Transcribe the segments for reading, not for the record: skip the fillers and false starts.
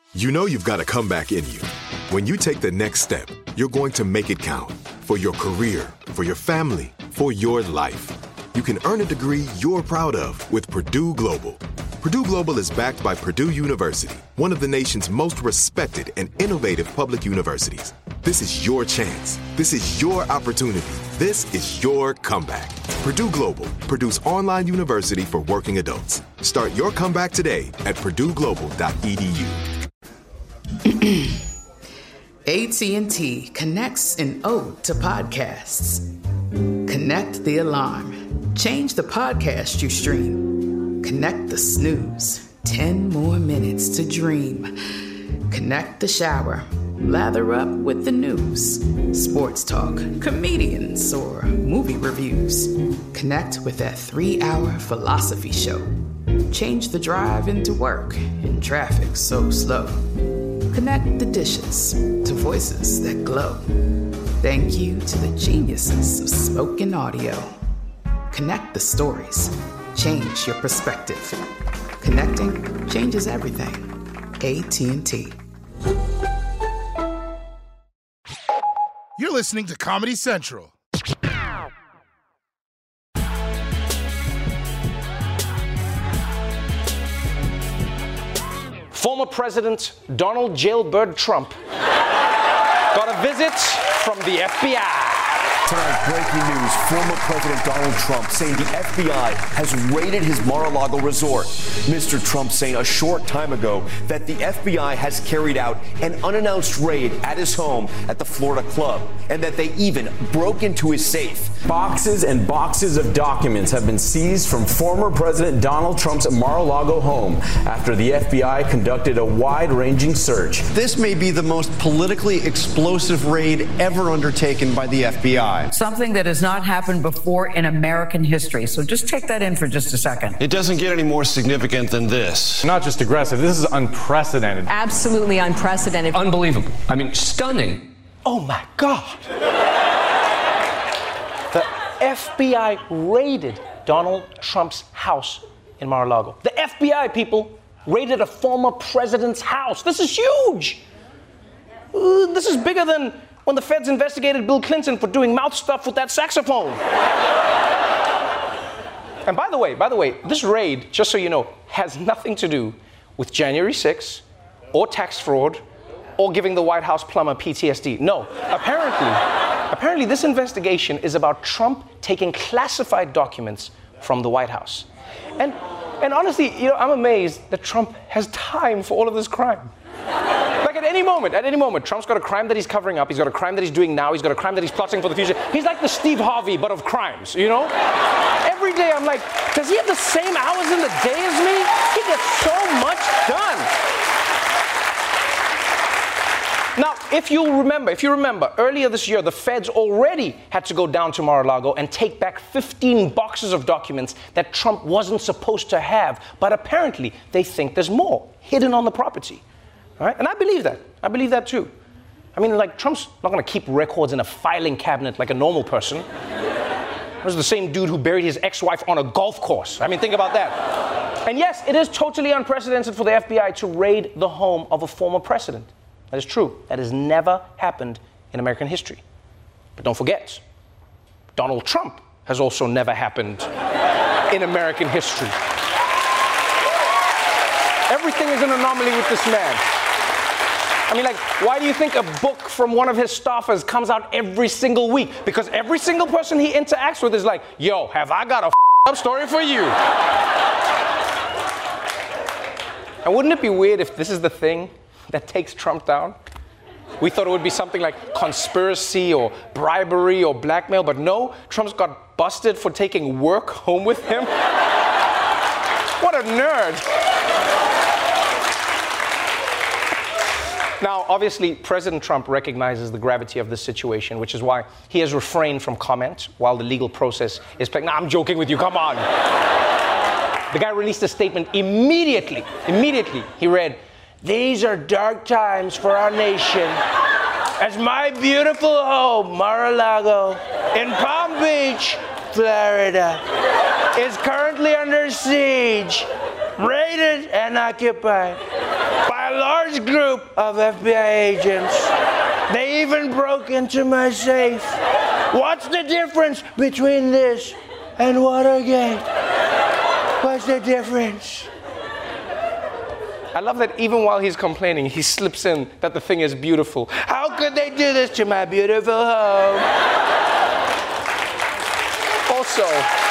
You know you've got a comeback in you. When you take the next step, you're going to make it count. For your career, for your family, for your life. You can earn a degree you're proud of with Purdue Global. Purdue Global is backed by Purdue University, one of the nation's most respected and innovative public universities. This is your chance. This is your opportunity. This is your comeback. Purdue Global, Purdue's online university for working adults. Start your comeback today at purdueglobal.edu. AT&T connects an ode to podcasts. Connect the alarm. Change the podcast you stream. Connect the snooze. 10 more minutes to dream. Connect the shower. Lather up with the news. Sports talk, comedians, or movie reviews. Connect with that 3-hour philosophy show. Change the drive into work in traffic so slow. Connect the dishes to voices that glow. Thank you to the geniuses of spoken audio. Connect the stories. Change your perspective. Connecting changes everything. AT&T. You're listening to Comedy Central. Former President Donald Jailbird Trump got a visit from the FBI. Tonight, breaking news. Former President Donald Trump saying the FBI has raided his Mar-a-Lago resort. Mr. Trump saying a short time ago that the FBI has carried out an unannounced raid at his home at the Florida club and that they even broke into his safe. Boxes and boxes of documents have been seized from former President Donald Trump's Mar-a-Lago home after the FBI conducted a wide-ranging search. This may be the most politically explosive raid ever undertaken by the FBI. Something that has not happened before in American history. So just take that in for just a second. It doesn't get any more significant than this. Not just aggressive. This is unprecedented. Absolutely unprecedented. Unbelievable. I mean, stunning. Oh my God. The FBI raided Donald Trump's house in Mar-a-Lago. The FBI, people, raided a former president's house. This is huge. This is bigger than when the feds investigated Bill Clinton for doing mouth stuff with that saxophone. And by the way, this raid, just so you know, has nothing to do with January 6th or tax fraud or giving the White House plumber PTSD. No, apparently this investigation is about Trump taking classified documents from the White House. And honestly, I'm amazed that Trump has time for all of this crime. Like at any moment, Trump's got a crime that he's covering up, he's got a crime that he's doing now, he's got a crime that he's plotting for the future. He's like the Steve Harvey, but of crimes, Every day I'm like, does he have the same hours in the day as me? He gets so much done. Now, if you remember, earlier this year, the feds already had to go down to Mar-a-Lago and take back 15 boxes of documents that Trump wasn't supposed to have, but apparently they think there's more hidden on the property. All right? And I believe that. I believe that too. I mean, Trump's not going to keep records in a filing cabinet like a normal person. This is the same dude who buried his ex-wife on a golf course. I mean, think about that. And yes, it is totally unprecedented for the FBI to raid the home of a former president. That is true. That has never happened in American history. But don't forget, Donald Trump has also never happened in American history. Everything is an anomaly with this man. I mean, why do you think a book from one of his staffers comes out every single week? Because every single person he interacts with is like, yo, have I got a up story for you? And wouldn't it be weird if this is the thing that takes Trump down? We thought it would be something like conspiracy or bribery or blackmail, but no, Trump's got busted for taking work home with him. What a nerd. Now, obviously, President Trump recognizes the gravity of this situation, which is why he has refrained from comment while the legal process is playing. No, I'm joking with you, come on. The guy released a statement immediately. He read, "These are dark times for our nation. As my beautiful home, Mar-a-Lago, in Palm Beach, Florida, is currently under siege, raided and occupied. by a large group of FBI agents. They even broke into my safe. What's the difference between this and Watergate? What's the difference? I love that even while he's complaining, he slips in that the thing is beautiful. How could they do this to my beautiful home? Also,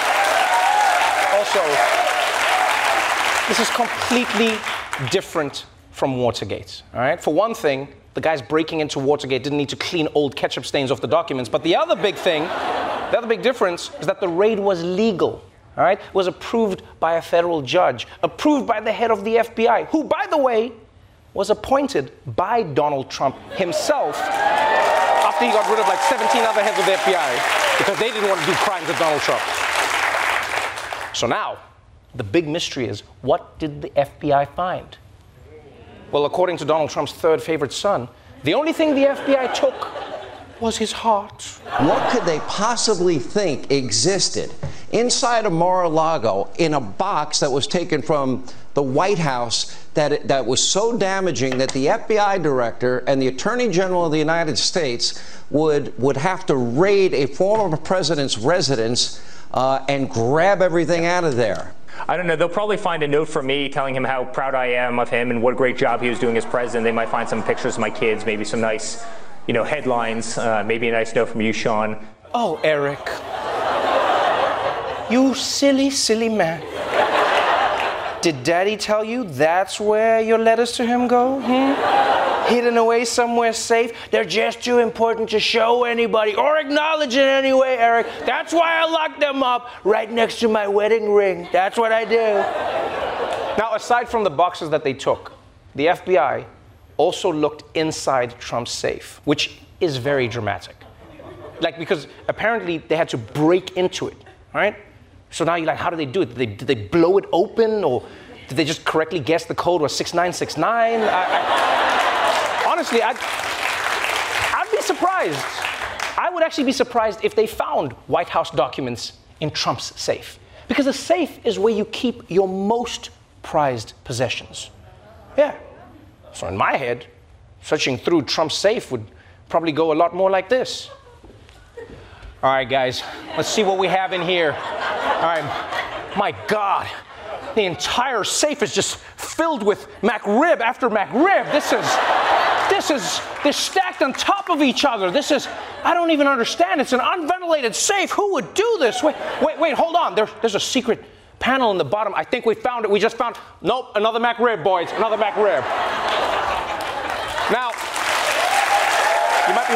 this is completely different from Watergate, all right? For one thing, the guys breaking into Watergate didn't need to clean old ketchup stains off the documents, but the other big difference is that the raid was legal. All right, was approved by a federal judge, approved by the head of the FBI, who, by the way, was appointed by Donald Trump himself after he got rid of like 17 other heads of the FBI because they didn't want to do crimes with Donald Trump. So now, the big mystery is, what did the FBI find? Well, according to Donald Trump's third favorite son, the only thing the FBI took was his heart. What could they possibly think existed inside of Mar-a-Lago in a box that was taken from the White House that was so damaging that the FBI director and the Attorney General of the United States would have to raid a former president's residence and grab everything out of there? I don't know. They'll probably find a note from me telling him how proud I am of him and what a great job he was doing as president. They might find some pictures of my kids, maybe some nice, headlines, maybe a nice note from you, Sean. Oh, Eric. You silly, silly man. Did Daddy tell you that's where your letters to him go? Hidden away somewhere safe? They're just too important to show anybody or acknowledge in any way, Eric. That's why I locked them up right next to my wedding ring. That's what I do. Now, aside from the boxes that they took, the FBI also looked inside Trump's safe, which is very dramatic. Because apparently they had to break into it, right? So now you're like, how did they do it? Did they blow it open, or did they just correctly guess the code was 6969? Honestly, I'd be surprised. I would actually be surprised if they found White House documents in Trump's safe. Because a safe is where you keep your most prized possessions. Yeah. So in my head, searching through Trump's safe would probably go a lot more like this. All right, guys, let's see what we have in here. All right, my God, the entire safe is just filled with McRib after McRib. They're stacked on top of each other. I don't even understand. It's an unventilated safe. Who would do this? Wait, hold on. There's a secret panel in the bottom. I think we found it. We just found, nope, another McRib, boys, another McRib. Now, you might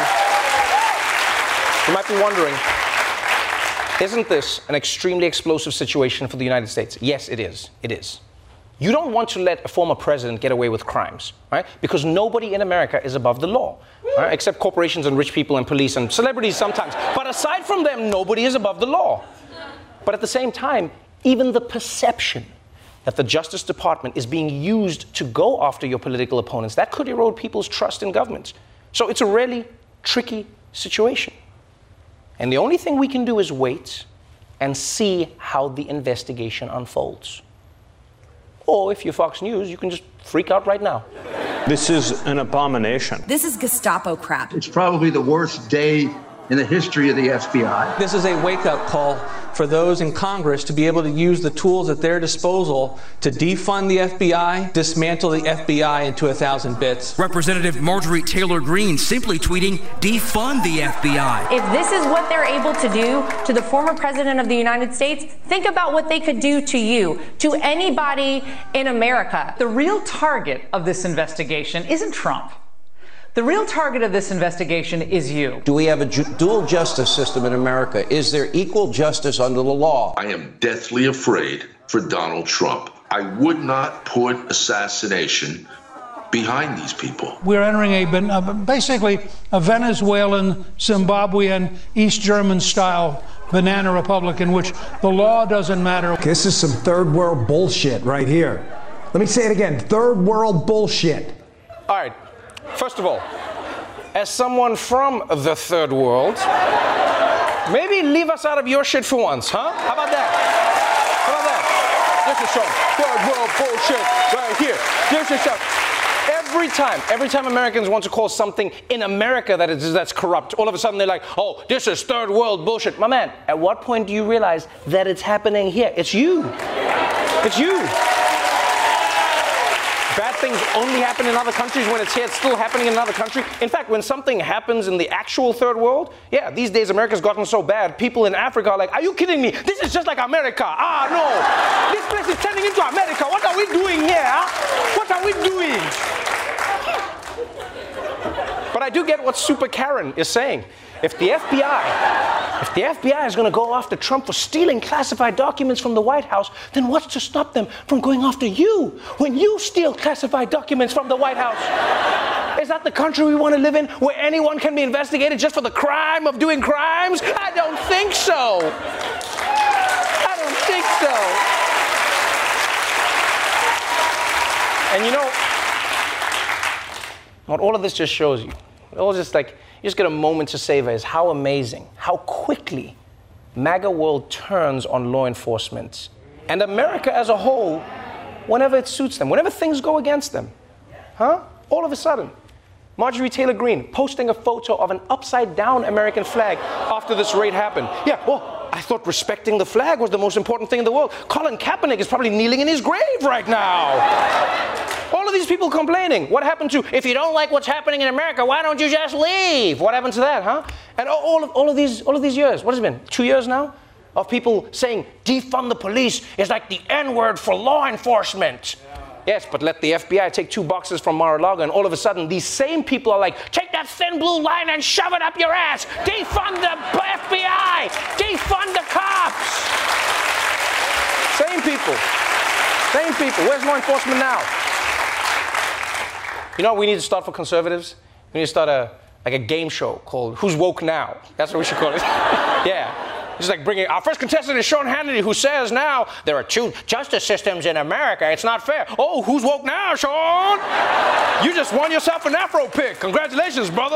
be wondering, isn't this an extremely explosive situation for the United States? Yes, it is. It is. You don't want to let a former president get away with crimes, right? Because nobody in America is above the law, right? Except corporations and rich people and police and celebrities sometimes. But aside from them, nobody is above the law. But at the same time, even the perception that the Justice Department is being used to go after your political opponents, that could erode people's trust in government. So it's a really tricky situation. And the only thing we can do is wait and see how the investigation unfolds. Or if you're Fox News, you can just freak out right now. This is an abomination. This is Gestapo crap. It's probably the worst day in the history of the FBI. This is a wake-up call for those in Congress to be able to use the tools at their disposal to defund the FBI, dismantle the FBI into 1,000 bits. Representative Marjorie Taylor Greene simply tweeting, defund the FBI. If this is what they're able to do to the former president of the United States, think about what they could do to you, to anybody in America. The real target of this investigation isn't Trump. The real target of this investigation is you. Do we have a dual justice system in America? Is there equal justice under the law? I am deathly afraid for Donald Trump. I would not put assassination behind these people. We're entering basically a Venezuelan, Zimbabwean, East German style banana republic in which the law doesn't matter. This is some third world bullshit right here. Let me say it again, third world bullshit. All right. First of all, as someone from the third world, maybe leave us out of your shit for once, huh? How about that? This is some third world bullshit right here. This is some... Every time Americans want to call something in America that's corrupt, all of a sudden they're like, oh, this is third world bullshit. My man, at what point do you realize that it's happening here? It's you. It's you. Bad things only happen in other countries. When it's here, it's still happening in another country. In fact, when something happens in the actual third world, yeah, these days America's gotten so bad, people in Africa are like, are you kidding me? This is just like America. Ah, no. This place is turning into America. What are we doing here? Huh? What are we doing? But I do get what Super Karen is saying. If the FBI is going to go after Trump for stealing classified documents from the White House, then what's to stop them from going after you when you steal classified documents from the White House? Is that the country we want to live in, where anyone can be investigated just for the crime of doing crimes? I don't think so. I don't think so. And you know, what all of this just shows you, you just get a moment to savor, is how amazing, how quickly MAGA world turns on law enforcement and America as a whole whenever it suits them, whenever things go against them. All of a sudden, Marjorie Taylor Greene posting a photo of an upside-down American flag after this raid happened. Yeah, well, I thought respecting the flag was the most important thing in the world. Colin Kaepernick is probably kneeling in his grave right now. All of these people complaining. What happened to, if you don't like what's happening in America, why don't you just leave? What happened to that, huh? And all of these years, what has it been, 2 years now? Of people saying defund the police is like the N-word for law enforcement. Yes, but let the FBI take 2 boxes from Mar-a-Lago, and all of a sudden these same people are like, take that thin blue line and shove it up your ass. Defund the FBI. Defund the cops. Same people. Same people. Where's law enforcement now? You know what we need to start for conservatives? We need to start a game show called Who's Woke Now? That's what we should call it. Yeah. It's like bringing, our first contestant is Sean Hannity, who says now there are 2 justice systems in America. It's not fair. Oh, who's woke now, Sean? You just won yourself an Afro pick. Congratulations, brother.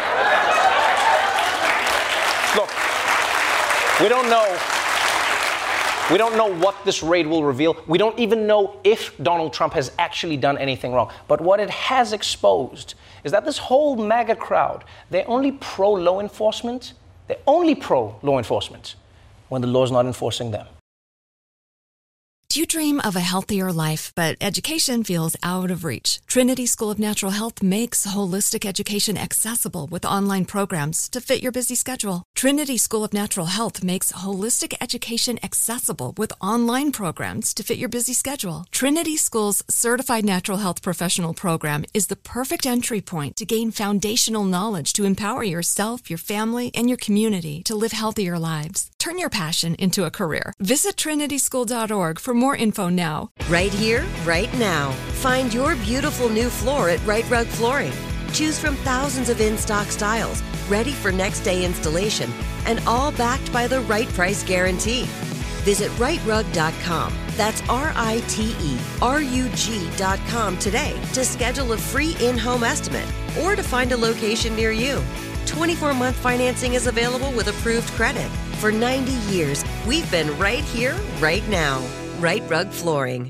Look, we don't know. We don't know what this raid will reveal. We don't even know if Donald Trump has actually done anything wrong. But what it has exposed is that this whole MAGA crowd, they're only pro-law enforcement. They're only pro-law enforcement when the law's not enforcing them. Do you dream of a healthier life, but education feels out of reach? Trinity School of Natural Health makes holistic education accessible with online programs to fit your busy schedule. Trinity School of Natural Health makes holistic education accessible with online programs to fit your busy schedule. Trinity School's Certified Natural Health Professional Program is the perfect entry point to gain foundational knowledge to empower yourself, your family, and your community to live healthier lives. Turn your passion into a career. Visit trinityschool.org for more info now. Right here, right now. Find your beautiful new floor at Right Rug Flooring. Choose from thousands of in-stock styles, ready for next day installation, and all backed by the right price guarantee. Visit rightrug.com. That's RITERUG.com today to schedule a free in-home estimate or to find a location near you. 24-month financing is available with approved credit. For 90 years, we've been right here, right now. Right Rug Flooring.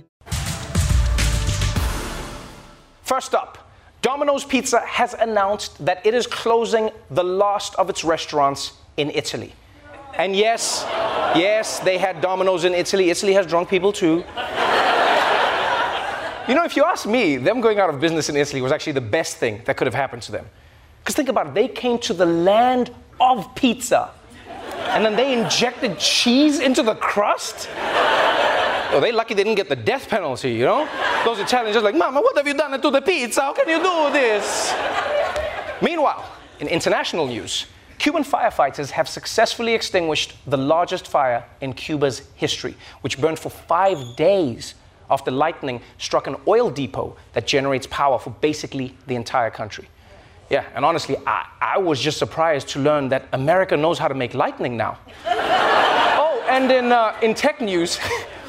First up, Domino's Pizza has announced that it is closing the last of its restaurants in Italy. And yes, they had Domino's in Italy. Italy has drunk people too. You know, if you ask me, them going out of business in Italy was actually the best thing that could have happened to them. Because think about it, they came to the land of pizza. And then they injected cheese into the crust? Oh, they're lucky they didn't get the death penalty, you know? Those Italians just like, Mama, what have you done to the pizza? How can you do this? Meanwhile, in international news, Cuban firefighters have successfully extinguished the largest fire in Cuba's history, which burned for 5 days after lightning struck an oil depot that generates power for basically the entire country. Yeah, and honestly, I was just surprised to learn that America knows how to make lightning now. Oh, and in tech news,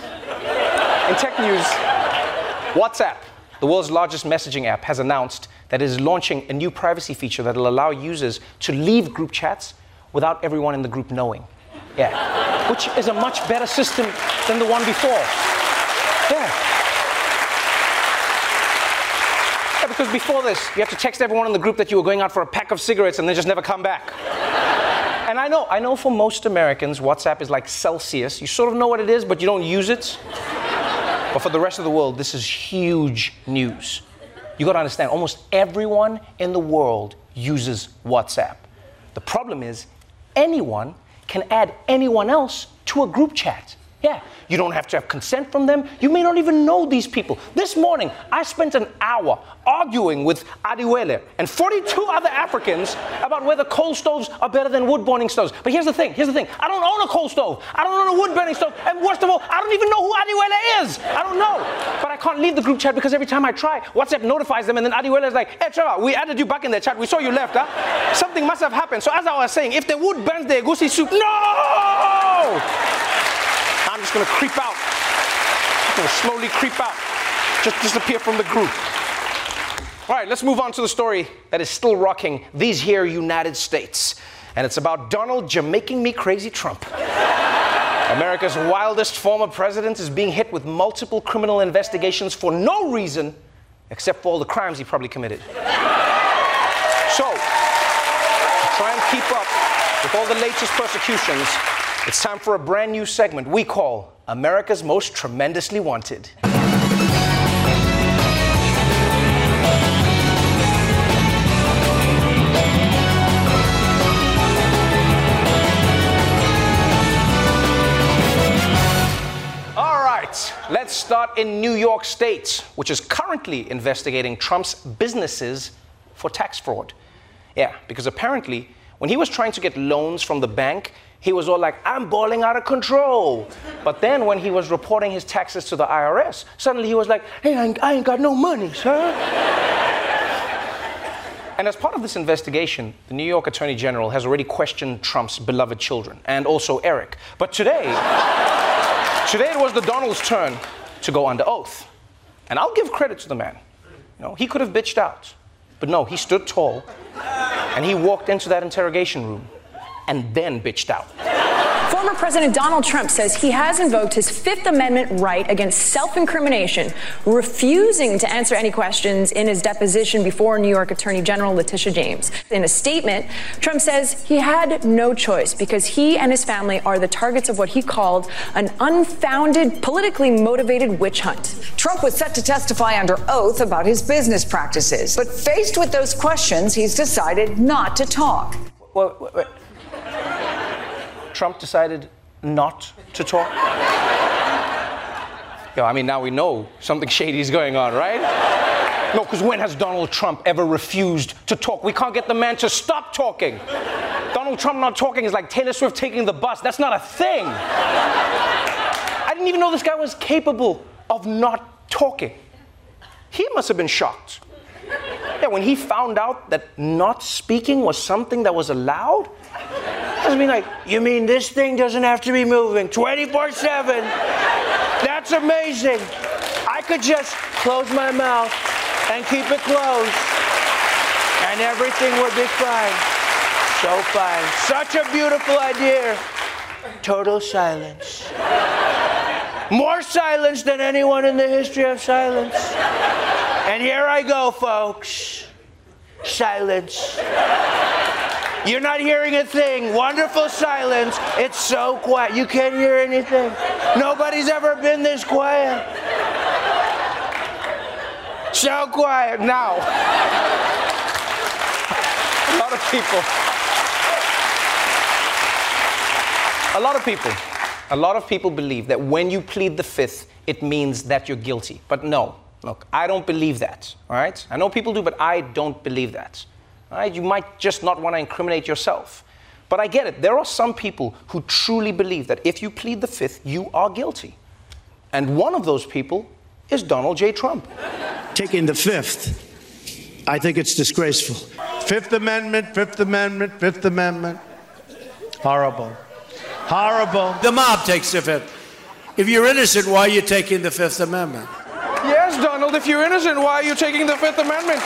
WhatsApp, the world's largest messaging app, has announced that it is launching a new privacy feature that will allow users to leave group chats without everyone in the group knowing. Yeah, which is a much better system than the one before. Yeah, because before this, you have to text everyone in the group that you were going out for a pack of cigarettes and then just never come back. And I know for most Americans, WhatsApp is like Celsius. You sort of know what it is, but you don't use it. But for the rest of the world, this is huge news. You got to understand, almost everyone in the world uses WhatsApp. The problem is, anyone can add anyone else to a group chat. Yeah, you don't have to have consent from them. You may not even know these people. This morning, I spent an hour arguing with Adiwele and 42 other Africans about whether coal stoves are better than wood-burning stoves. But here's the thing. I don't own a coal stove. I don't own a wood-burning stove. And worst of all, I don't even know who Adiwele is. I don't know. But I can't leave the group chat because every time I try, WhatsApp notifies them and then Adiwele is like, hey, Trevor, we added you back in the chat. We saw you left, huh? Something must have happened. So as I was saying, if the wood burns the egusi soup, no! I'm just going to creep out. I'm going to slowly creep out. Just disappear from the group. All right, let's move on to the story that is still rocking these here United States. And it's about Donald Jamaican me crazy Trump. America's wildest former president is being hit with multiple criminal investigations for no reason except for all the crimes he probably committed. So, to try and keep up with all the latest persecutions, it's time for a brand new segment we call America's Most Tremendously Wanted. All right, let's start in New York State, which is currently investigating Trump's businesses for tax fraud. Yeah, because apparently, when he was trying to get loans from the bank, he was all like, I'm balling out of control. But then when he was reporting his taxes to the IRS, suddenly he was like, hey, I ain't got no money, sir. And as part of this investigation, the New York Attorney General has already questioned Trump's beloved children, and also Eric. But today it was the Donald's turn to go under oath. And I'll give credit to the man. You know, he could have bitched out. But no, he stood tall, and he walked into that interrogation room and then bitched out. Former President Donald Trump says he has invoked his Fifth Amendment right against self-incrimination, refusing to answer any questions in his deposition before New York Attorney General Letitia James. In a statement, Trump says he had no choice because he and his family are the targets of what he called an unfounded, politically motivated witch hunt. Trump was set to testify under oath about his business practices, but faced with those questions, he's decided not to talk. Wait. Trump decided not to talk? Yo, I mean, now we know something shady is going on, right? No, because when has Donald Trump ever refused to talk? We can't get the man to stop talking. Donald Trump not talking is like Taylor Swift taking the bus. That's not a thing. I didn't even know this guy was capable of not talking. He must have been shocked. Yeah, when he found out that not speaking was something that was allowed, I mean, like, you mean this thing doesn't have to be moving 24/7? That's amazing. I could just close my mouth and keep it closed, and everything would be fine. So fine. Such a beautiful idea. Total silence. More silence than anyone in the history of silence. And here I go, folks. Silence. You're not hearing a thing. Wonderful silence. It's so quiet. You can't hear anything. Nobody's ever been this quiet. So quiet. Now, a lot of people believe that when you plead the Fifth, it means that you're guilty. But no, look, I don't believe that, all right? I know people do, but I don't believe that. All right? You might just not want to incriminate yourself. But I get it. There are some people who truly believe that if you plead the Fifth, you are guilty. And one of those people is Donald J. Trump. Taking the Fifth, I think it's disgraceful. Fifth Amendment, Fifth Amendment, Fifth Amendment. Horrible. Horrible. The mob takes the Fifth. If you're innocent, why are you taking the Fifth Amendment? Yes, Donald, if you're innocent, why are you taking the Fifth Amendment?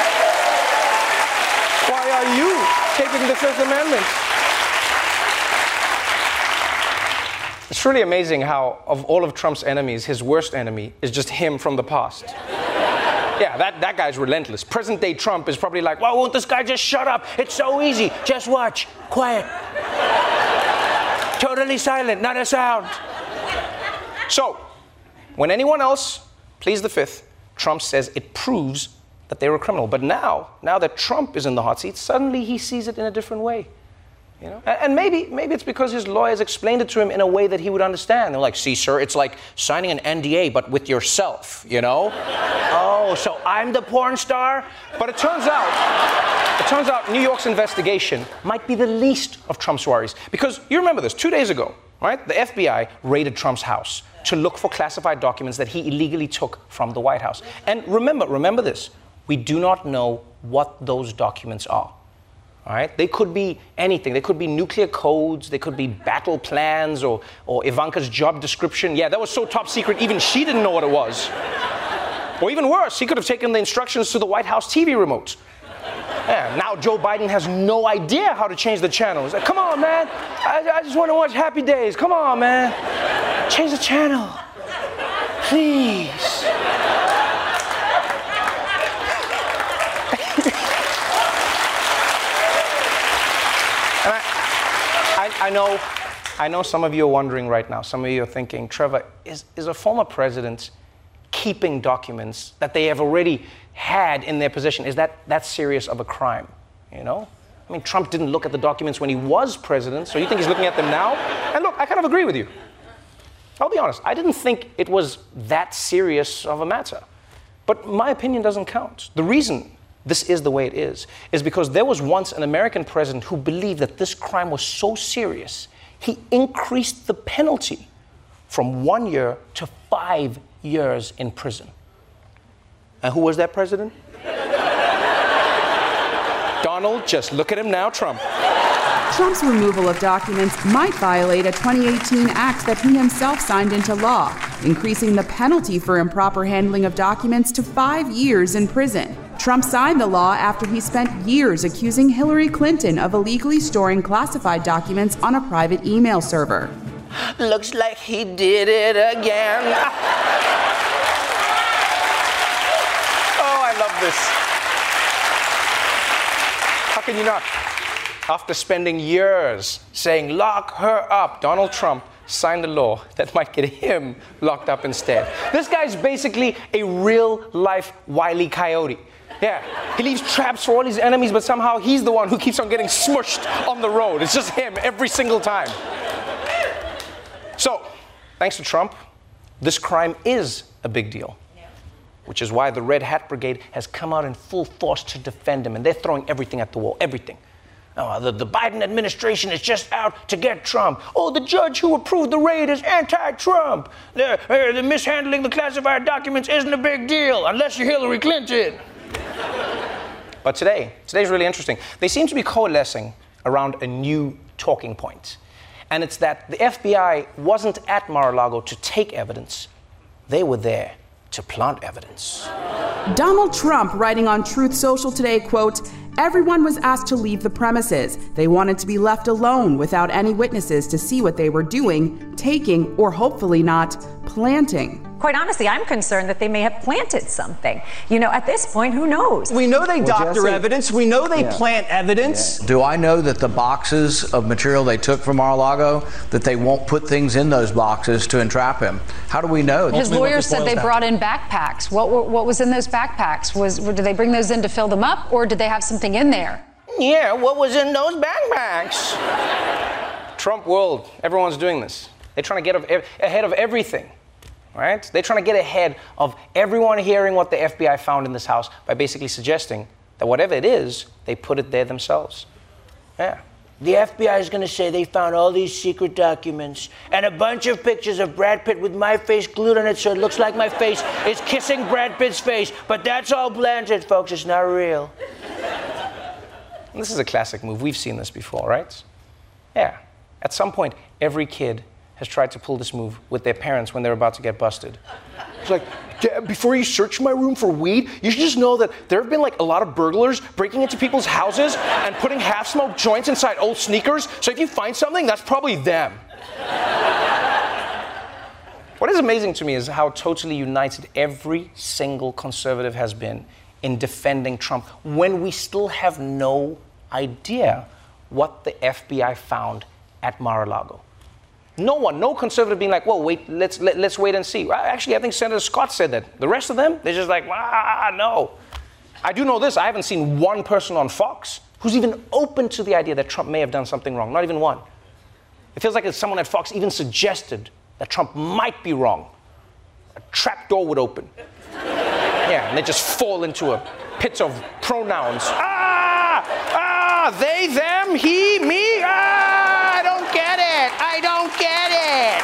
Why are you taking the Fifth Amendment? It's really amazing how, of all of Trump's enemies, his worst enemy is just him from the past. Yeah, that guy's relentless. Present-day Trump is probably like, why won't this guy just shut up? It's so easy. Just watch. Quiet. Totally silent. Not a sound. So, when anyone else pleads the Fifth, Trump says it proves that they were a criminal. But now that Trump is in the hot seat, suddenly he sees it in a different way. You know? And maybe it's because his lawyers explained it to him in a way that he would understand. They're like, see, sir, it's like signing an NDA, but with yourself, you know? Oh, so I'm the porn star? But it turns out New York's investigation might be the least of Trump's worries. Because you remember this, 2 days ago, right? The FBI raided Trump's house to look for classified documents that he illegally took from the White House. And remember this, we do not know what those documents are. All right? They could be anything. They could be nuclear codes. They could be battle plans or Ivanka's job description. Yeah, that was so top secret, even she didn't know what it was. Or even worse, he could have taken the instructions to the White House TV remote. Yeah, now Joe Biden has no idea how to change the channel. He's like, come on, man. I just want to watch Happy Days. Come on, man. Change the channel. Please. I know some of you are wondering right now, some of you are thinking, Trevor, is a former president keeping documents that they have already had in their possession? Is that serious of a crime? You know? I mean, Trump didn't look at the documents when he was president, so you think he's looking at them now? And look, I kind of agree with you. I'll be honest, I didn't think it was that serious of a matter. But my opinion doesn't count. The reason this is the way it is because there was once an American president who believed that this crime was so serious, he increased the penalty from 1 year to 5 years in prison. And who was that president? Donald, just look at him now, Trump. Trump's removal of documents might violate a 2018 act that he himself signed into law, increasing the penalty for improper handling of documents to 5 years in prison. Trump signed the law after he spent years accusing Hillary Clinton of illegally storing classified documents on a private email server. Looks like he did it again. Oh, I love this. How can you not? After spending years saying, lock her up, Donald Trump signed a law that might get him locked up instead. This guy's basically a real-life Wile E. Coyote. Yeah, he leaves traps for all his enemies, but somehow he's the one who keeps on getting smushed on the road. It's just him every single time. So, thanks to Trump, this crime is a big deal. Which is why the Red Hat Brigade has come out in full force to defend him, and they're throwing everything at the wall, everything. Oh, the Biden administration is just out to get Trump. Oh, the judge who approved the raid is anti-Trump. The mishandling the classified documents isn't a big deal, unless you're Hillary Clinton. But today's really interesting. They seem to be coalescing around a new talking point. And it's that the FBI wasn't at Mar-a-Lago to take evidence. They were there to plant evidence. Donald Trump writing on Truth Social today, quote, everyone was asked to leave the premises. They wanted to be left alone without any witnesses to see what they were doing, taking, or hopefully not, planting. Quite honestly, I'm concerned that they may have planted something. You know, at this point, who knows? We know they doctor evidence. We know they plant evidence. Do I know that the boxes of material they took from Mar-a-Lago, that they won't put things in those boxes to entrap him? How do we know? His lawyer said they brought in backpacks. What was in those backpacks? Did they bring those in to fill them up, or did they have something in there? Yeah, what was in those backpacks? Trump world, everyone's doing this. They're trying to get ahead of everything. Right? They're trying to get ahead of everyone hearing what the FBI found in this house by basically suggesting that whatever it is, they put it there themselves. Yeah. The FBI is going to say they found all these secret documents and a bunch of pictures of Brad Pitt with my face glued on it so it looks like my face is kissing Brad Pitt's face, but that's all planted, folks. It's not real. And this is a classic move. We've seen this before, right? Yeah. At some point, every kid has tried to pull this move with their parents when they're about to get busted. It's like, before you search my room for weed, you should just know that there have been like a lot of burglars breaking into people's houses and putting half-smoked joints inside old sneakers. So if you find something, that's probably them. What is amazing to me is how totally united every single conservative has been in defending Trump when we still have no idea what the FBI found at Mar-a-Lago. No one, no conservative being like, well, wait, let's wait and see. Actually, I think Senator Scott said that. The rest of them, they're just like, no. I do know this. I haven't seen one person on Fox who's even open to the idea that Trump may have done something wrong. Not even one. It feels like if someone at Fox even suggested that Trump might be wrong, a trap door would open. Yeah, and they just fall into a pit of pronouns. They, them, he, me. I don't get it. I don't get it.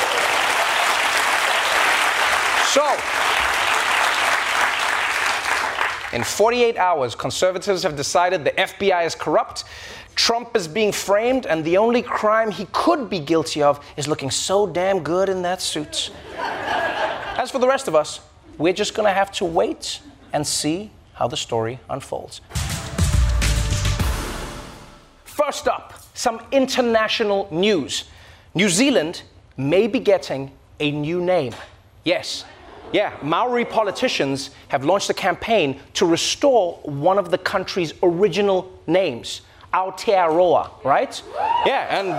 So, in 48 hours, conservatives have decided the FBI is corrupt, Trump is being framed, and the only crime he could be guilty of is looking so damn good in that suit. As for the rest of us, we're just going to have to wait and see how the story unfolds. First up, some international news. New Zealand may be getting a new name. Yes. Yeah, Maori politicians have launched a campaign to restore one of the country's original names, Aotearoa, right? Yeah, and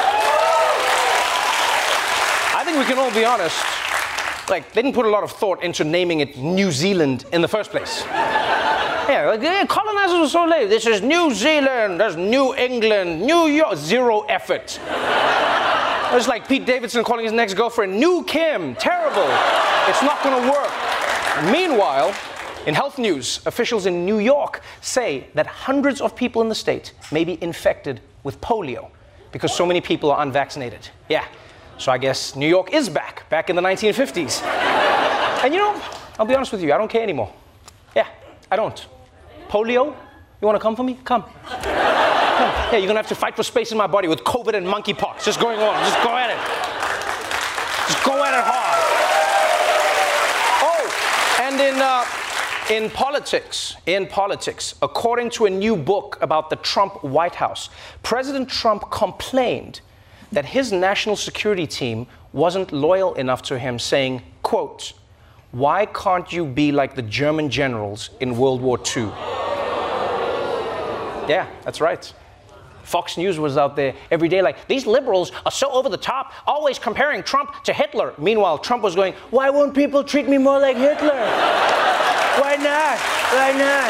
I think we can all be honest, like, they didn't put a lot of thought into naming it New Zealand in the first place. Yeah, like, colonizers were so late. This is New Zealand, there's New England, New York, zero effort. It was like Pete Davidson calling his next girlfriend New Kim. Terrible. It's not going to work. Meanwhile, in health news, officials in New York say that hundreds of people in the state may be infected with polio because so many people are unvaccinated. Yeah, so I guess New York is back in the 1950s. And you know, I'll be honest with you, I don't care anymore. Yeah, I don't. Polio, you want to come for me? Come. Yeah, you're going to have to fight for space in my body with COVID and monkeypox just going on. Just go at it. Just go at it hard. Oh, and in politics, according to a new book about the Trump White House, President Trump complained that his national security team wasn't loyal enough to him, saying, quote, "Why can't you be like the German generals in World War II?" Yeah, that's right. Fox News was out there every day like, these liberals are so over the top, always comparing Trump to Hitler. Meanwhile, Trump was going, why won't people treat me more like Hitler? Why not? Why not?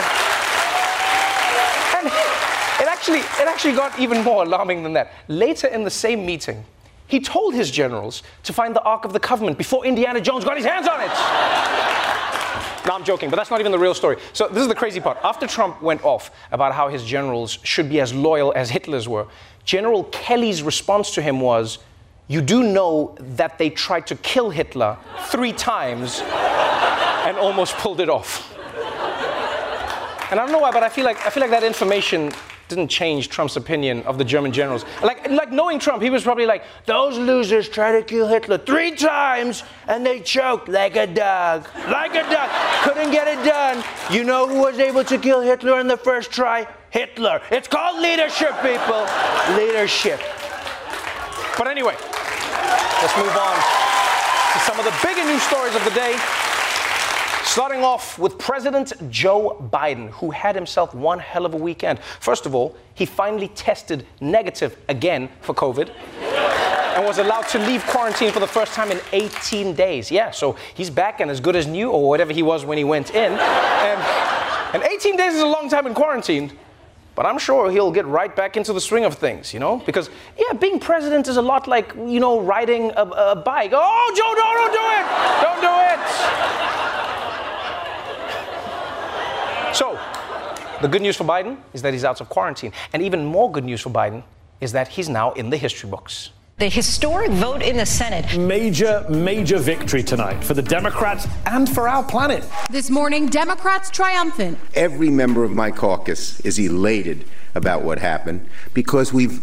And it actually got even more alarming than that. Later in the same meeting, he told his generals to find the Ark of the Covenant before Indiana Jones got his hands on it. No, I'm joking, but that's not even the real story. So this is the crazy part. After Trump went off about how his generals should be as loyal as Hitler's were, General Kelly's response to him was, you do know that they tried to kill Hitler 3 times and almost pulled it off. And I don't know why, but I feel like that information didn't change Trump's opinion of the German generals. Like knowing Trump, he was probably like, those losers tried to kill Hitler 3 times and they choked like a dog. Like a dog. Couldn't get it done. You know who was able to kill Hitler in the first try? Hitler. It's called leadership, people. Leadership. But anyway, let's move on to some of the bigger news stories of the day. Starting off with President Joe Biden, who had himself one hell of a weekend. First of all, he finally tested negative again for COVID and was allowed to leave quarantine for the first time in 18 days. Yeah, so he's back and as good as new, or whatever he was when he went in. And 18 days is a long time in quarantine, but I'm sure he'll get right back into the swing of things, you know? Because, yeah, being president is a lot like, you know, riding a bike. Oh, Joe, no, don't do it! Don't do it! So, the good news for Biden is that he's out of quarantine. And even more good news for Biden is that he's now in the history books. The historic vote in the Senate. Major victory tonight for the Democrats and for our planet. This morning, Democrats triumphant. Every member of my caucus is elated about what happened because we've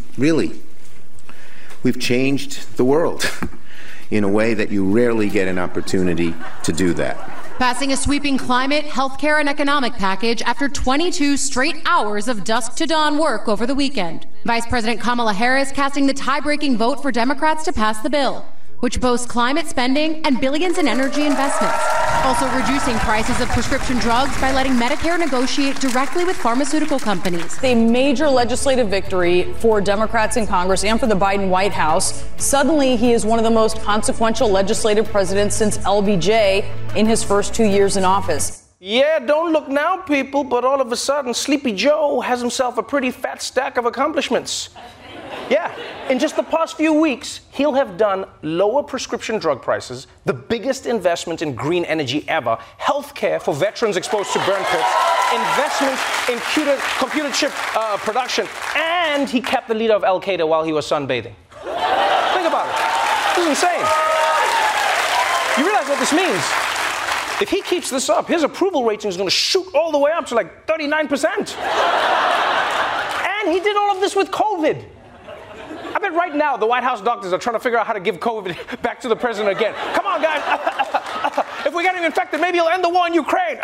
changed the world in a way that you rarely get an opportunity to do that. Passing a sweeping climate, healthcare, and economic package after 22 straight hours of dusk to dawn work over the weekend. Vice President Kamala Harris casting the tie-breaking vote for Democrats to pass the bill. which boasts climate spending and billions in energy investments. Also reducing prices of prescription drugs by letting Medicare negotiate directly with pharmaceutical companies. A major legislative victory for Democrats in Congress and for the Biden White House. Suddenly, he is one of the most consequential legislative presidents since LBJ in his first 2 years in office. Yeah, don't look now, people, but all of a sudden, Sleepy Joe has himself a pretty fat stack of accomplishments. Yeah, in just the past few weeks, he'll have done lower prescription drug prices, the biggest investment in green energy ever, healthcare for veterans exposed to burn pits, investments in computer chip production, and he kept the leader of Al-Qaeda while he was sunbathing. Think about it. This is insane. You realize what this means? If he keeps this up, his approval rating is going to shoot all the way up to like 39%. And he did all of this with COVID. I bet right now the White House doctors are trying to figure out how to give COVID back to the president again. Come on, guys. If we get him infected, maybe he'll end the war in Ukraine.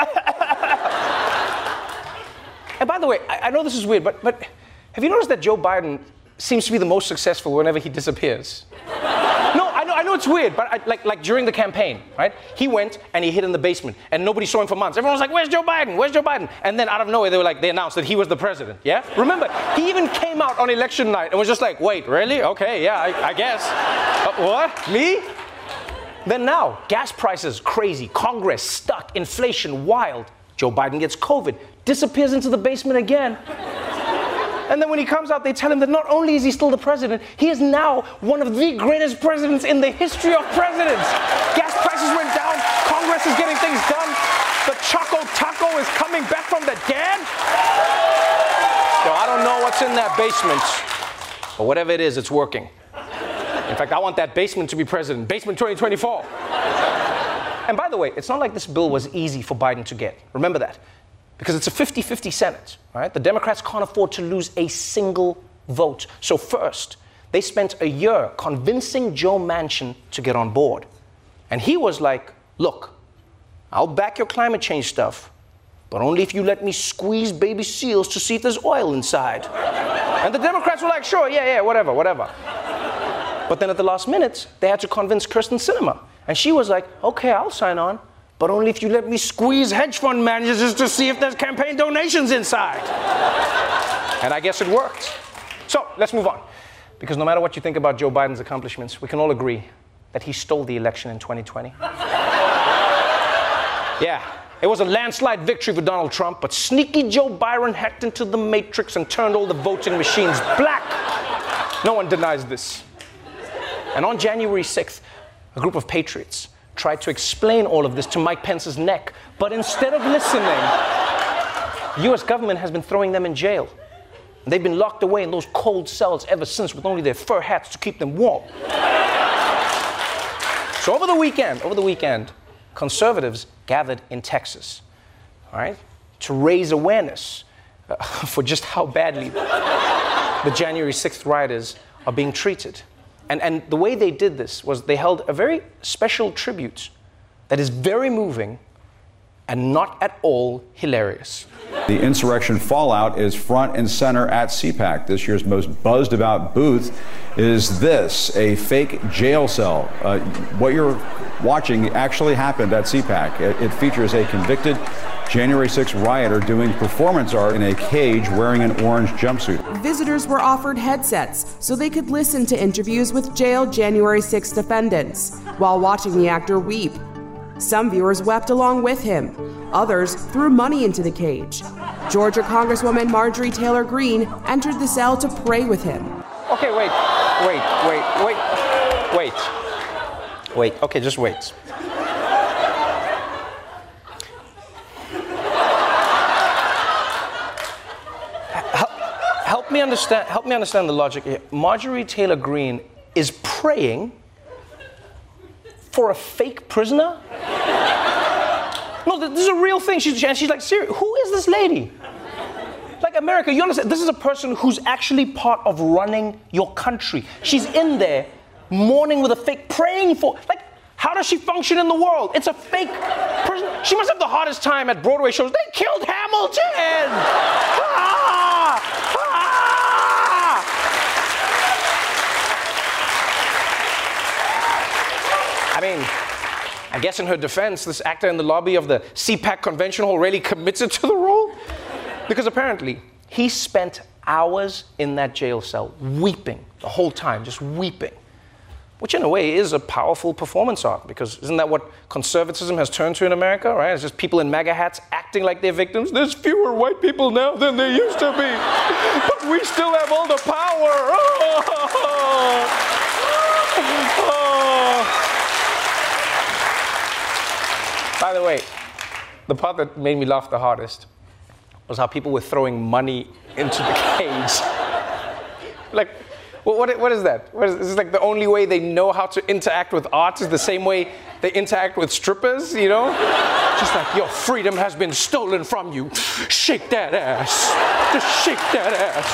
And by the way, I know this is weird, but have you noticed that Joe Biden seems to be the most successful whenever he disappears? No, I know it's weird, but like during the campaign, right? He went and he hid in the basement, and nobody saw him for months. Everyone was like, "Where's Joe Biden? Where's Joe Biden?" And then out of nowhere, they announced that he was the president. Yeah, remember? He even came out on election night and was just like, "Wait, really? Okay, yeah, I guess." What? Me? Then now, gas prices crazy, Congress stuck, inflation wild. Joe Biden gets COVID, disappears into the basement again. And then when he comes out, they tell him that not only is he still the president, he is now one of the greatest presidents in the history of presidents. Gas prices went down, Congress is getting things done, the Choco Taco is coming back from the dead. So I don't know what's in that basement, but whatever it is, it's working. In fact, I want that basement to be president, basement 2024. And by the way, it's not like this bill was easy for Biden to get. Remember that. Because it's a 50-50 Senate, right? The Democrats can't afford to lose a single vote. So first, they spent a year convincing Joe Manchin to get on board. And he was like, "Look, I'll back your climate change stuff, but only if you let me squeeze baby seals to see if there's oil inside." And the Democrats were like, "Sure, yeah, whatever." But then at the last minute, they had to convince Kyrsten Sinema. And she was like, "Okay, I'll sign on, but only if you let me squeeze hedge fund managers to see if there's campaign donations inside." And I guess it worked. So let's move on. Because no matter what you think about Joe Biden's accomplishments, we can all agree that he stole the election in 2020. Yeah, it was a landslide victory for Donald Trump, but sneaky Joe Biden hacked into the matrix and turned all the voting machines black. No one denies this. And on January 6th, a group of patriots tried to explain all of this to Mike Pence's neck, but instead of listening, the U.S. government has been throwing them in jail. And they've been locked away in those cold cells ever since with only their fur hats to keep them warm. So over the weekend, conservatives gathered in Texas, all right, to raise awareness for just how badly the January 6th rioters are being treated. And the way they did this was they held a very special tribute that is very moving and not at all hilarious. The insurrection fallout is front and center at CPAC. This year's most buzzed about booth is this, a fake jail cell. What you're watching actually happened at CPAC. It features a convicted January 6th rioter doing performance art in a cage wearing an orange jumpsuit. Visitors were offered headsets so they could listen to interviews with jailed January 6th defendants while watching the actor weep. Some viewers wept along with him. Others threw money into the cage. Georgia Congresswoman Marjorie Taylor Greene entered the cell to pray with him. Okay, wait. Okay, just wait. Help me understand the logic here. Marjorie Taylor Greene is praying for a fake prisoner? No, this is a real thing. She's like, seriously, who is this lady? Like, America, you understand? This is a person who's actually part of running your country. She's in there mourning with a fake, praying for, like, how does she function in the world? It's a fake person. She must have the hardest time at Broadway shows. They killed Hamilton! I guess in her defense, this actor in the lobby of the CPAC convention hall really commits it to the role. Because apparently, he spent hours in that jail cell weeping the whole time, just weeping. Which in a way is a powerful performance art, because isn't that what conservatism has turned to in America, right? It's just people in MAGA hats acting like they're victims. There's fewer white people now than there used to be, but we still have all the power. By the way, the part that made me laugh the hardest was how people were throwing money into the cage. Like, what is that? Is this like the only way they know how to interact with art is the same way they interact with strippers, you know? Just like, your freedom has been stolen from you. Shake that ass. Just shake that ass.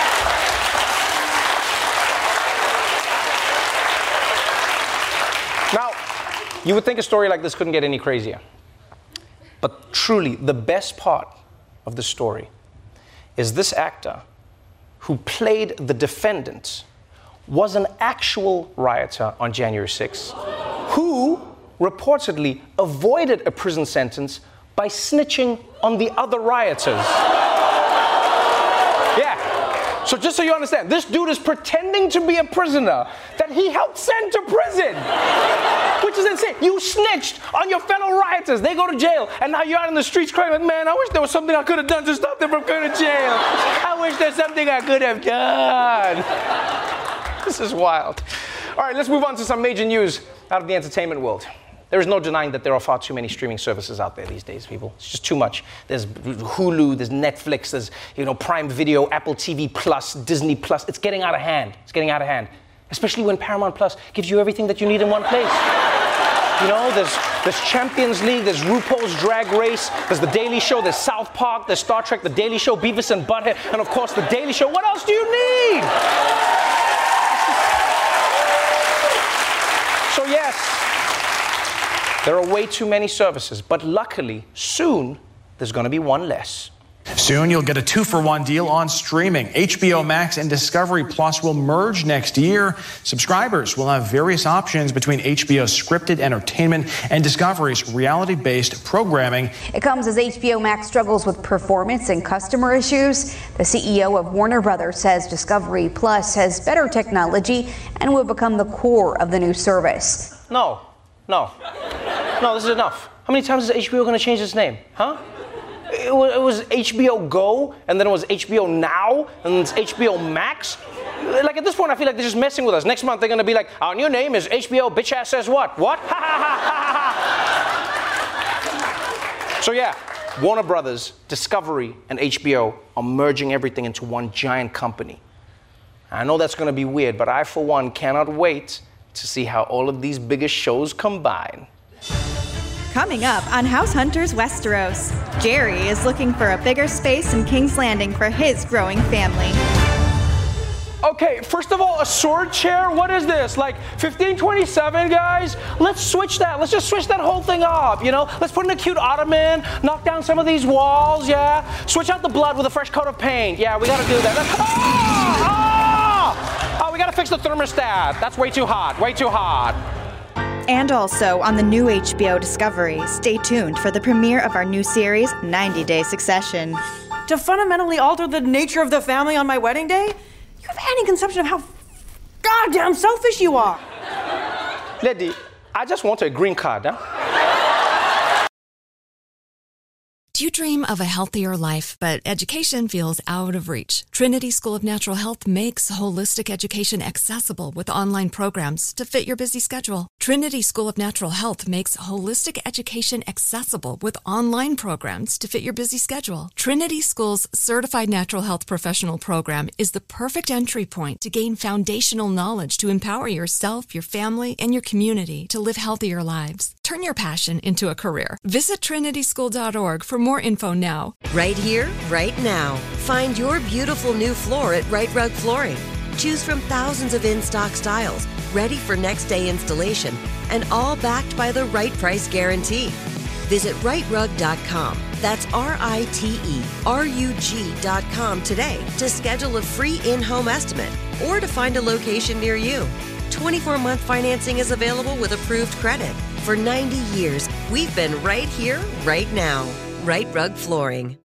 Now, you would think a story like this couldn't get any crazier. But truly, the best part of the story is this actor who played the defendant was an actual rioter on January 6th, who reportedly avoided a prison sentence by snitching on the other rioters. Yeah. So just so you understand, this dude is pretending to be a prisoner that he helped send to prison. Which is insane. You snitched on your fellow rioters. They go to jail, and now you're out in the streets crying like, man, I wish there was something I could have done to stop them from going to jail. I wish there's something I could have done. This is wild. All right, let's move on to some major news out of the entertainment world. There is no denying that there are far too many streaming services out there these days, people. It's just too much. There's Hulu, there's Netflix, there's Prime Video, Apple TV Plus, Disney Plus. It's getting out of hand. It's getting out of hand. Especially when Paramount Plus gives you everything that you need in one place. You know, there's Champions League, there's RuPaul's Drag Race, there's The Daily Show, there's South Park, there's Star Trek, The Daily Show, Beavis and Butthead, and of course The Daily Show. What else do you need? So yes, there are way too many services, but luckily, soon, there's going to be one less. Soon, you'll get a 2-for-1 deal on streaming. HBO Max and Discovery Plus will merge next year. Subscribers will have various options between HBO's scripted entertainment and Discovery's reality-based programming. It comes as HBO Max struggles with performance and customer issues. The CEO of Warner Brothers says Discovery Plus has better technology and will become the core of the new service. No, this is enough. How many times is HBO going to change its name, huh? It was HBO Go, and then it was HBO Now, and then it's HBO Max. Like, at this point, I feel like they're just messing with us. Next month, they're going to be like, our new name is HBO Bitch Ass Says What? What? Ha ha ha ha ha. So yeah, Warner Brothers, Discovery, and HBO are merging everything into one giant company. I know that's going to be weird, but I, for one, cannot wait to see how all of these biggest shows combine. Coming up on House Hunters Westeros, Jerry is looking for a bigger space in King's Landing for his growing family. Okay, first of all, a sword chair? What is this? Like 1527, guys? Let's switch that. Let's just switch that whole thing up, you know? Let's put in a cute ottoman, knock down some of these walls, yeah? Switch out the blood with a fresh coat of paint. Yeah, we gotta do that. Oh, we gotta fix the thermostat. That's way too hot, way too hot. And also on the new HBO Discovery, stay tuned for the premiere of our new series, 90 Day Succession. To fundamentally alter the nature of the family on my wedding day? You have any conception of how goddamn selfish you are? Lady, I just want a green card, huh? Do you dream of a healthier life, but education feels out of reach? Trinity School of Natural Health makes holistic education accessible with online programs to fit your busy schedule. Trinity School of Natural Health makes holistic education accessible with online programs to fit your busy schedule. Trinity School's Certified Natural Health Professional Program is the perfect entry point to gain foundational knowledge to empower yourself, your family, and your community to live healthier lives. Turn your passion into a career. Visit trinityschool.org for more info now. Right here, right now. Find your beautiful new floor at Right Rug Flooring. Choose from thousands of in-stock styles, ready for next day installation, and all backed by the right price guarantee. Visit rightrug.com. That's RITERUG.com today to schedule a free in-home estimate or to find a location near you. 24-month financing is available with approved credit. For 90 years, we've been right here, right now. Right Rug Flooring.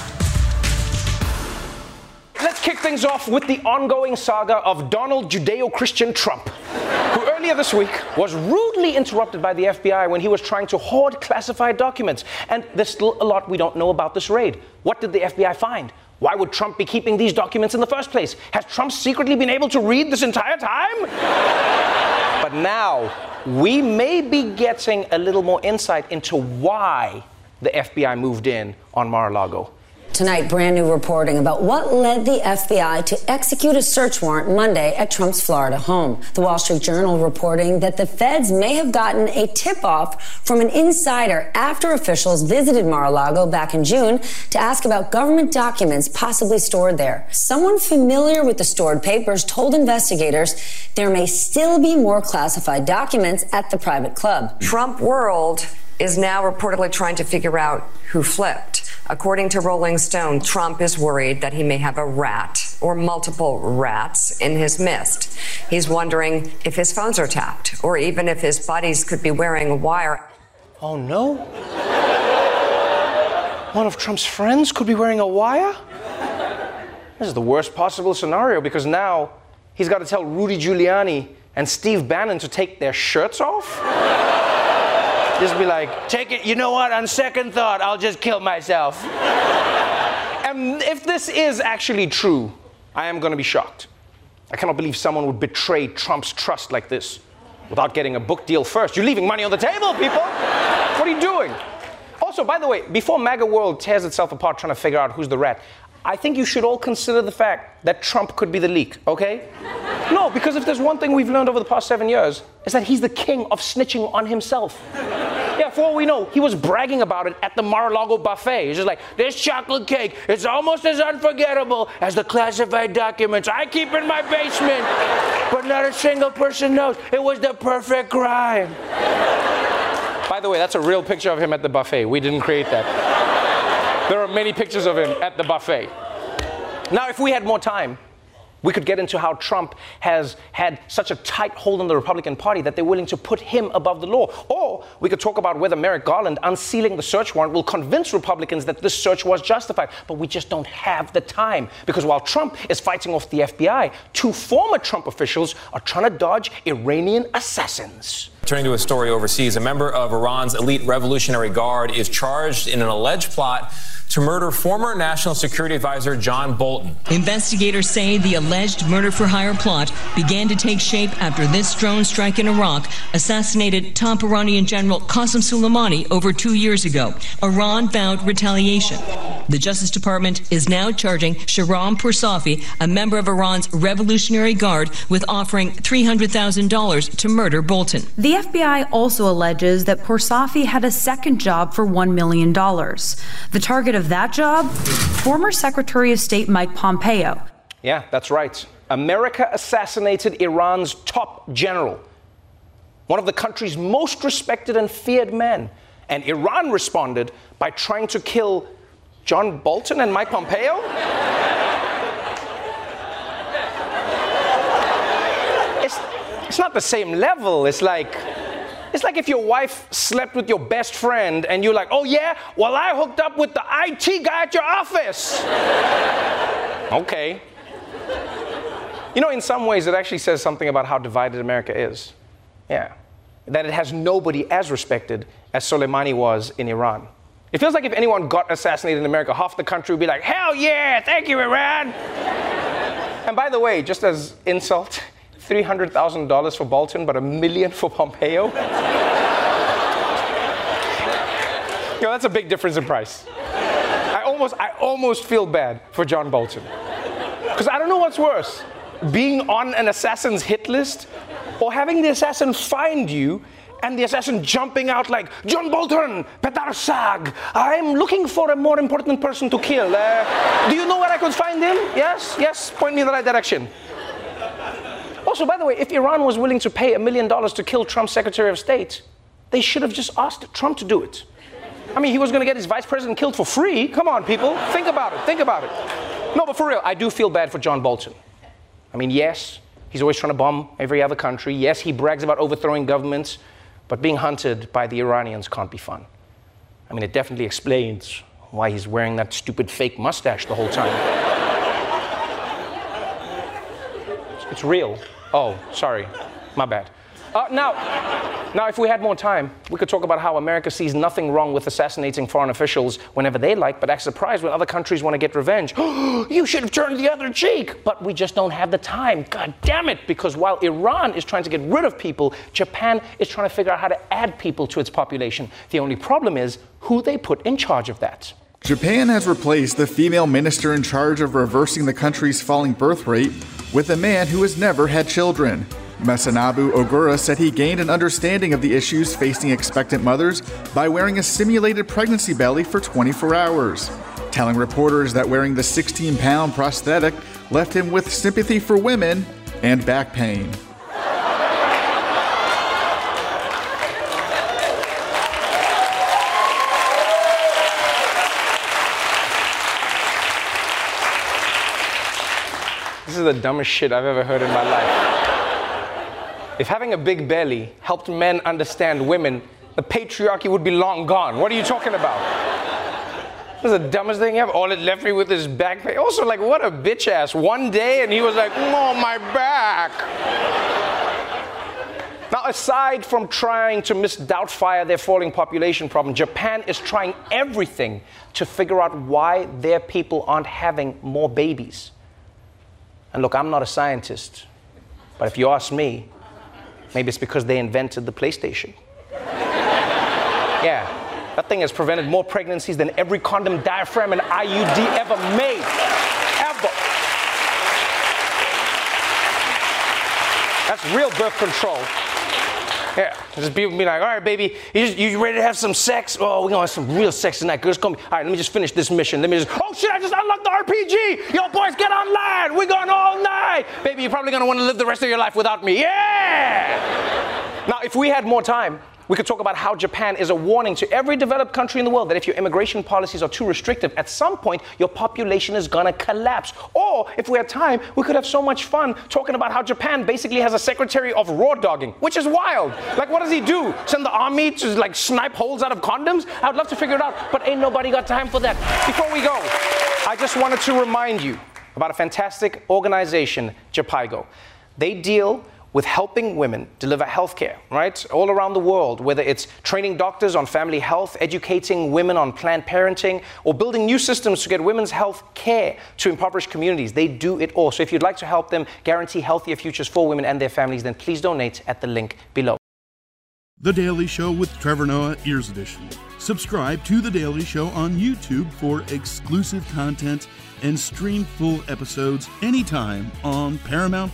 Let's kick things off with the ongoing saga of Donald Judeo-Christian Trump, who earlier this week was rudely interrupted by the FBI when he was trying to hoard classified documents. And there's still a lot we don't know about this raid. What did the FBI find? Why would Trump be keeping these documents in the first place? Has Trump secretly been able to read this entire time? But now, we may be getting a little more insight into why the FBI moved in on Mar-a-Lago. Tonight, brand new reporting about what led the FBI to execute a search warrant Monday at Trump's Florida home. The Wall Street Journal reporting that the feds may have gotten a tip-off from an insider after officials visited Mar-a-Lago back in June to ask about government documents possibly stored there. Someone familiar with the stored papers told investigators there may still be more classified documents at the private club. Trump World is now reportedly trying to figure out who flipped. According to Rolling Stone, Trump is worried that he may have a rat or multiple rats in his midst. He's wondering if his phones are tapped or even if his buddies could be wearing a wire. Oh, no? One of Trump's friends could be wearing a wire? This is the worst possible scenario because now he's got to tell Rudy Giuliani and Steve Bannon to take their shirts off? Just be like, take it, you know what, on second thought, I'll just kill myself. And if this is actually true, I am going to be shocked. I cannot believe someone would betray Trump's trust like this without getting a book deal first. You're leaving money on the table, people. What are you doing? Also, by the way, before MAGA World tears itself apart trying to figure out who's the rat, I think you should all consider the fact that Trump could be the leak, okay? No, because if there's one thing we've learned over the past 7 years, it's that he's the king of snitching on himself. Yeah, for all we know, he was bragging about it at the Mar-a-Lago buffet. He's just like, this chocolate cake is almost as unforgettable as the classified documents I keep in my basement. But not a single person knows. It was the perfect crime. By the way, that's a real picture of him at the buffet. We didn't create that. There are many pictures of him at the buffet. Now, if we had more time, we could get into how Trump has had such a tight hold on the Republican Party that they're willing to put him above the law. Or we could talk about whether Merrick Garland unsealing the search warrant will convince Republicans that this search was justified. But we just don't have the time. Because while Trump is fighting off the FBI, two former Trump officials are trying to dodge Iranian assassins. Turning to a story overseas, a member of Iran's elite Revolutionary Guard is charged in an alleged plot to murder former National Security Advisor John Bolton. Investigators say the alleged murder-for-hire plot began to take shape after this drone strike in Iraq assassinated top Iranian General Qasem Soleimani over 2 years ago. Iran vowed retaliation. The Justice Department is now charging Shahram Poursafi, a member of Iran's Revolutionary Guard, with offering $300,000 to murder Bolton. The FBI also alleges that Poursafi had a second job for $1 million. The target of that job? Former Secretary of State Mike Pompeo. Yeah, that's right. America assassinated Iran's top general, one of the country's most respected and feared men. And Iran responded by trying to kill John Bolton and Mike Pompeo? It's not the same level. It's like if your wife slept with your best friend and you're like, oh yeah, well I hooked up with the IT guy at your office. Okay. You know, in some ways it actually says something about how divided America is. Yeah. That it has nobody as respected as Soleimani was in Iran. It feels like if anyone got assassinated in America, half the country would be like, hell yeah, thank you, Iran. And by the way, just as insult, $300,000 for Bolton, but $1 million for Pompeo? That's a big difference in price. I almost feel bad for John Bolton. Because I don't know what's worse, being on an assassin's hit list or having the assassin find you and the assassin jumping out like, John Bolton, Petar Sag, I'm looking for a more important person to kill. Do you know where I could find him? Yes, point me in the right direction. Also, by the way, if Iran was willing to pay $1 million to kill Trump's Secretary of State, they should have just asked Trump to do it. I mean, he was going to get his vice president killed for free. Come on, people. Think about it. No, but for real, I do feel bad for John Bolton. I mean, yes, he's always trying to bomb every other country. Yes, he brags about overthrowing governments. But being hunted by the Iranians can't be fun. I mean, it definitely explains why he's wearing that stupid fake mustache the whole time. It's real. Oh, sorry. My bad. Now, if we had more time, we could talk about how America sees nothing wrong with assassinating foreign officials whenever they like, but acts surprised when other countries want to get revenge. You should have turned the other cheek. But we just don't have the time. God damn it. Because while Iran is trying to get rid of people, Japan is trying to figure out how to add people to its population. The only problem is who they put in charge of that. Japan has replaced the female minister in charge of reversing the country's falling birth rate with a man who has never had children. Masanobu Ogura said he gained an understanding of the issues facing expectant mothers by wearing a simulated pregnancy belly for 24 hours, telling reporters that wearing the 16-pound prosthetic left him with sympathy for women and back pain. This is the dumbest shit I've ever heard in my life. If having a big belly helped men understand women, the patriarchy would be long gone. What are you talking about? This is the dumbest thing ever. All it left me with is back pain. Also, like, what a bitch ass. One day, and he was like, oh, my back. Now, aside from trying to misdoubtfire their falling population problem, Japan is trying everything to figure out why their people aren't having more babies. And look, I'm not a scientist, but if you ask me, maybe it's because they invented the PlayStation. Yeah, that thing has prevented more pregnancies than every condom, diaphragm, and IUD ever made. Ever. That's real birth control. Yeah, just people be like, all right, baby, you ready to have some sex? Oh, we're gonna have some real sex tonight. Girls, come. All right, let me just finish this mission. Oh shit, I just unlocked the RPG. Yo, boys, get online. We're going all night. Baby, you're probably gonna want to live the rest of your life without me. Yeah! Now, if we had more time, we could talk about how Japan is a warning to every developed country in the world that if your immigration policies are too restrictive, at some point, your population is gonna collapse. Or, if we had time, we could have so much fun talking about how Japan basically has a secretary of raw dogging, which is wild. Like, what does he do? Send the army to, like, snipe holes out of condoms? I would love to figure it out, but ain't nobody got time for that. Before we go, I just wanted to remind you about a fantastic organization, Japaigo. They deal with helping women deliver healthcare, right? All around the world, whether it's training doctors on family health, educating women on Planned Parenting, or building new systems to get women's health care to impoverished communities. They do it all. So if you'd like to help them guarantee healthier futures for women and their families, then please donate at the link below. The Daily Show with Trevor Noah, Ears Edition. Subscribe to The Daily Show on YouTube for exclusive content and stream full episodes anytime on Paramount+.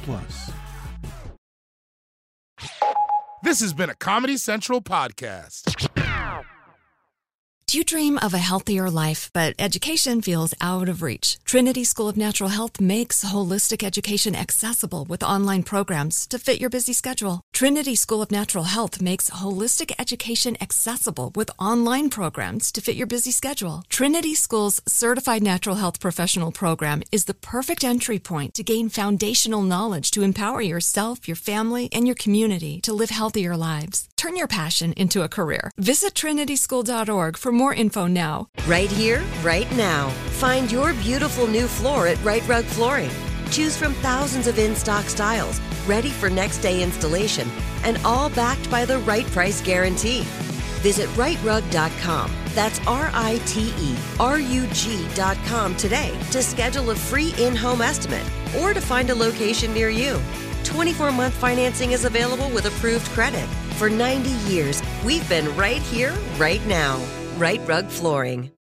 This has been a Comedy Central podcast. Do you dream of a healthier life, but education feels out of reach? Trinity School of Natural Health makes holistic education accessible with online programs to fit your busy schedule. Trinity School of Natural Health makes holistic education accessible with online programs to fit your busy schedule. Trinity School's Certified Natural Health Professional Program is the perfect entry point to gain foundational knowledge to empower yourself, your family, and your community to live healthier lives. Turn your passion into a career. Visit trinityschool.org for more info now. Right here, right now. Find your beautiful new floor at Right Rug Flooring. Choose from thousands of in-stock styles, ready for next day installation, and all backed by the right price guarantee. Visit rightrug.com. That's RITERUG.com today to schedule a free in-home estimate or to find a location near you. 24-month financing is available with approved credit. For 90 years, we've been right here, right now. Right Rug Flooring.